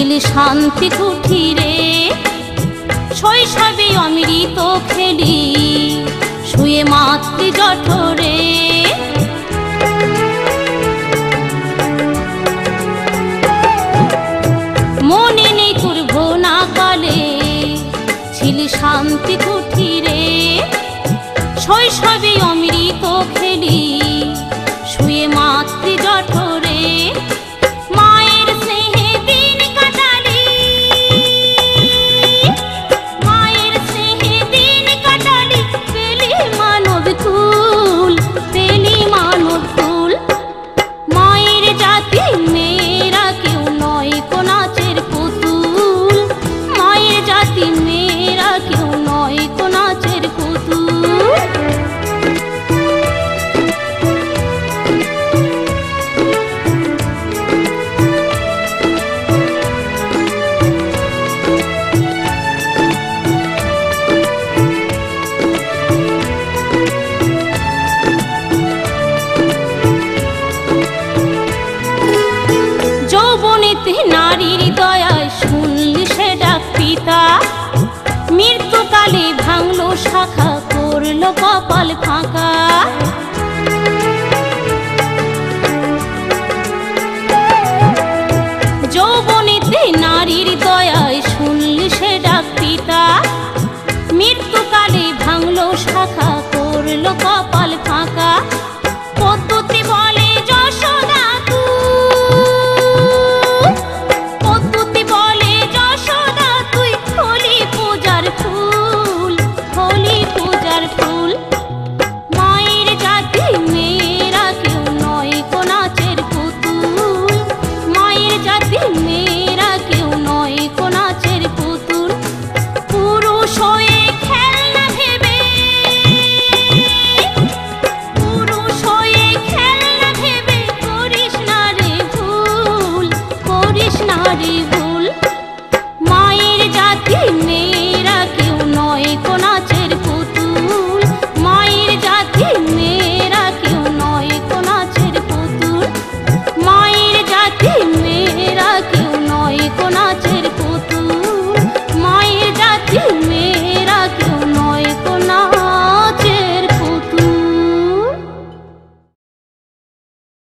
ছিলি শান্তি কুঠিরে, শৈশবে অমৃত খেলি শুয়ে মাতৃ জঠরে। মনে নেই তোর ভোনা কালে ছিলি শান্তি কুঠিরে, শৈশবে অমৃত খেলি শুয়ে মাতৃ জঠরে। মায়ের স্নেহে দিন কাটালি, মায়ের স্নেহে দিন কাটালি, পেলি মানব কুল, পেলি মানব কুল। মায়ের জাতি মেয়েরা কেউ নয় কো নাচের পুতুল, মায়ের জাতি মেয়েরা কেউ নয় কো নাচের পুতুল। যৌবনেতে নারীর দয়ায় শুনলি সে ডাক পিতা, মৃত্যুকালে ভাঙলো শাখা করলো কপাল ফাঁকা। যৌবনেতে নারীর দয়ায় শুনলি সে ডাক পিতা, মৃত্যুকালে ভাঙলো শাখা করলো কপাল ফাঁকা। পদ্ধতি বলে যশোদা তুই, পদ্ধতি বলে যশোদা তুই হলি পূজার ফুল, হলি পূজার ফুল। মায়ের জাতি মেয়েরা কেউ নয় কো নাচের পুতুল, মায়ের জাতি মেয়েরা কেউ নয় কো নাচের পুতুল। পুরুষ হয়ে খেলনা ভেবে, পুরুষ হয়ে খেলনা ভেবে করিস না রে ভুল, করিস না রে ভুল।